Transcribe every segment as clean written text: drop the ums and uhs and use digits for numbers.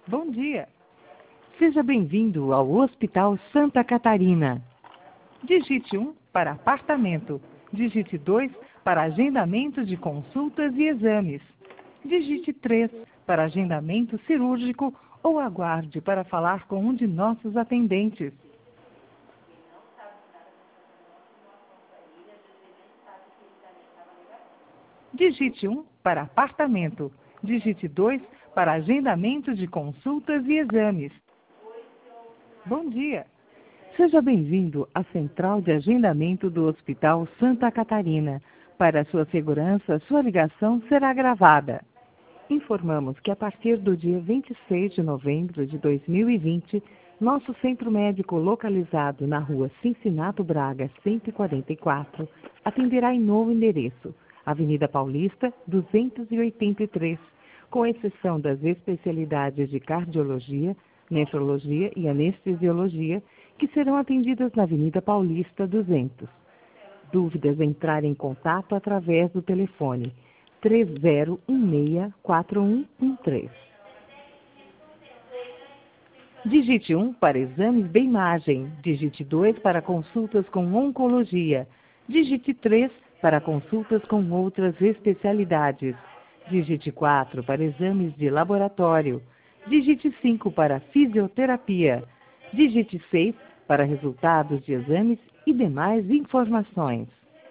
Bom dia. Seja bem-vindo ao Hospital Santa Catarina. Digite 1 para apartamento. Digite 2 para agendamento de consultas e exames. Digite 3 para agendamento cirúrgico ou aguarde para falar com um de nossos atendentes. Digite 1 para apartamento. Digite 2 para agendamento de consultas e exames. Bom dia. Seja bem-vindo à Central de Agendamento do Hospital Santa Catarina. Para sua segurança, sua ligação será gravada. Informamos que a partir do dia 26 de novembro de 2020, nosso centro médico localizado na rua Cincinato Braga 144 atenderá em novo endereço, Avenida Paulista 283, com exceção das especialidades de cardiologia, nefrologia e anestesiologia, que serão atendidas na Avenida Paulista 200. Dúvidas, entrar em contato através do telefone 3016-4113. Digite 1 para exames de imagem. Digite 2 para consultas com oncologia. Digite 3 para consultas com outras especialidades. Digite 4 para exames de laboratório. Digite 5 para fisioterapia. Digite 6 para resultados de exames e demais informações.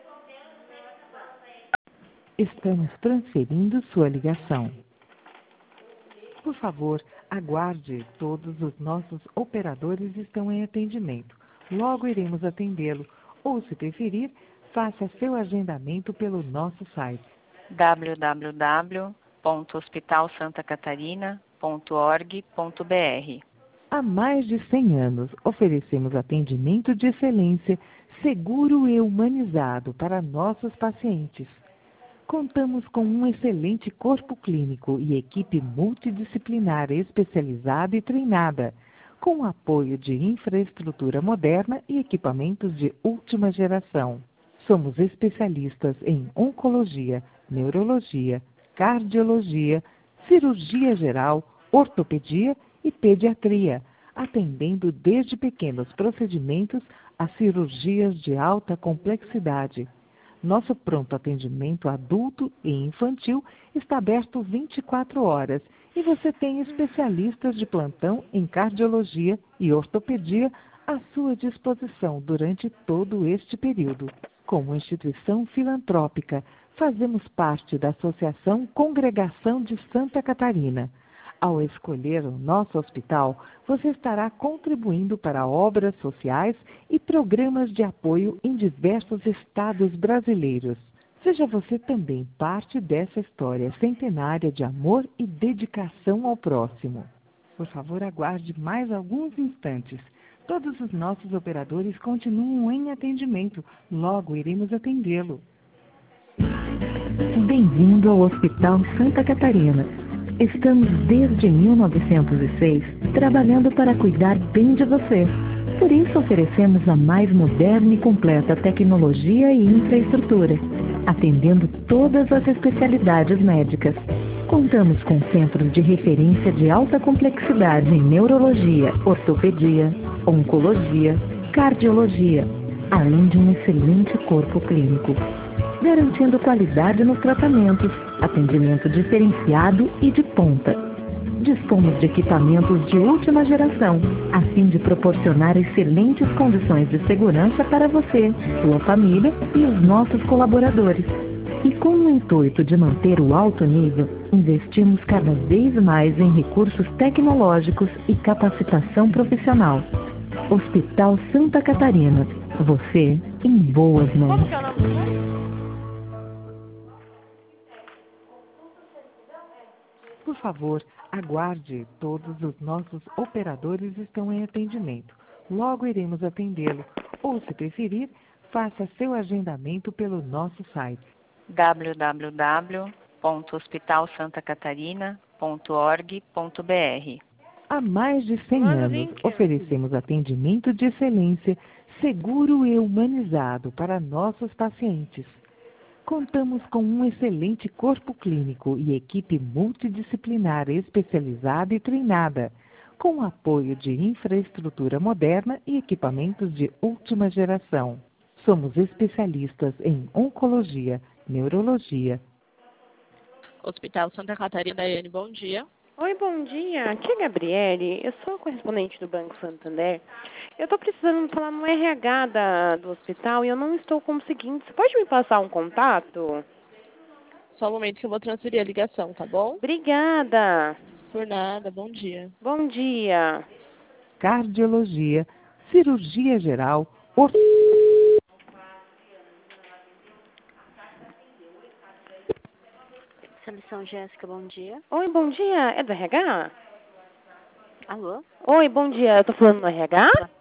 Estamos transferindo sua ligação. Por favor, aguarde. Todos os nossos operadores estão em atendimento. Logo iremos atendê-lo. Ou, se preferir, faça seu agendamento pelo nosso site www.hospitalsantacatarina.org.br. Há mais de 100 anos, oferecemos atendimento de excelência, seguro e humanizado para nossos pacientes. Contamos com um excelente corpo clínico e equipe multidisciplinar especializada e treinada, com apoio de infraestrutura moderna e equipamentos de última geração. Somos especialistas em oncologia, neurologia, cardiologia, cirurgia geral, ortopedia e pediatria, atendendo desde pequenos procedimentos a cirurgias de alta complexidade. Nosso pronto atendimento adulto e infantil está aberto 24 horas e você tem especialistas de plantão em cardiologia e ortopedia à sua disposição durante todo este período. Como instituição filantrópica, fazemos parte da Associação Congregação de Santa Catarina. Ao escolher o nosso hospital, você estará contribuindo para obras sociais e programas de apoio em diversos estados brasileiros. Seja você também parte dessa história centenária de amor e dedicação ao próximo. Por favor, aguarde mais alguns instantes. Todos os nossos operadores continuam em atendimento. Logo iremos atendê-lo. Bem-vindo ao Hospital Santa Catarina. Estamos desde 1906 trabalhando para cuidar bem de você. Por isso oferecemos a mais moderna e completa tecnologia e infraestrutura, atendendo todas as especialidades médicas. Contamos com centros de referência de alta complexidade em neurologia, ortopedia, oncologia, cardiologia, além de um excelente corpo clínico, garantindo qualidade nos tratamentos, atendimento diferenciado e de ponta. Dispomos de equipamentos de última geração, a fim de proporcionar excelentes condições de segurança para você, sua família e os nossos colaboradores. E com o intuito de manter o alto nível, investimos cada vez mais em recursos tecnológicos e capacitação profissional. Hospital Santa Catarina. Você em boas mãos. Como que é o nome do senhor? Por favor, aguarde. Todos os nossos operadores estão em atendimento. Logo iremos atendê-lo. Ou, se preferir, faça seu agendamento pelo nosso site www.hospitalsantacatarina.org.br. Há mais de 100 anos, oferecemos atendimento de excelência, seguro e humanizado para nossos pacientes. Contamos com um excelente corpo clínico e equipe multidisciplinar especializada e treinada, com apoio de infraestrutura moderna e equipamentos de última geração. Somos especialistas em oncologia, neurologia. Hospital Santa Catarina, Daiane, bom dia. Oi, bom dia. Aqui é a Gabriele. Eu sou correspondente do Banco Santander. Eu estou precisando falar no RH do hospital e eu não estou conseguindo. Você pode me passar um contato? Só um momento que eu vou transferir a ligação, tá bom? Obrigada. Por nada, bom dia. Bom dia. Cardiologia, cirurgia geral, Seleção Jéssica, bom dia. Oi, bom dia. É do RH? Alô? Oi, bom dia. Eu estou falando no RH?